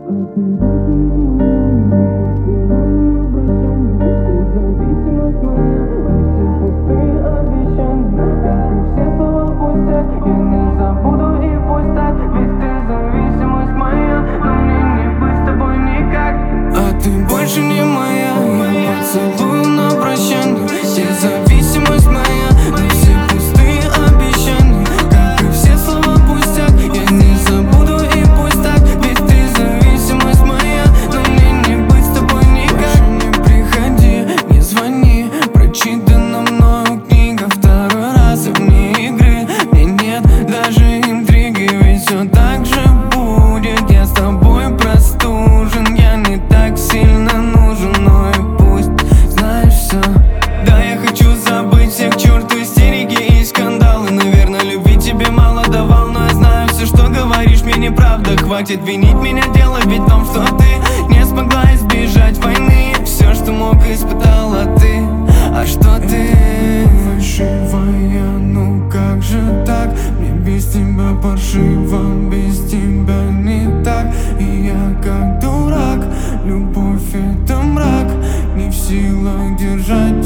Больше не моя, я поцелую на прощанье. Все зависимость моя, но все пустые обещания, как и все слова пустяк. Я не забуду и пусть так, ведь ты зависимость моя, но мне не быть с тобой никак. Больше не приходи, не звони, прочитана мною книга второй раз, и вне игры мне нет даже интриги, ведь все так же будет. Я с тобой простужен, я не так сильно нужен, но и пусть знаешь все. Да, я хочу забыть всех к черту истерики и скандалы. Наверное, любви тебе мало давал, но я знаю, все, что говоришь, мне неправда. Хватит винить меня, дело ведь в том, что ты не смогла избежать войны. Все, что мог, испытала ты. А что ты? Фальшивая, ну как же так? Мне без тебя паршиво, без тебя не так. И я как дурак, любовь это мрак, не в силах держать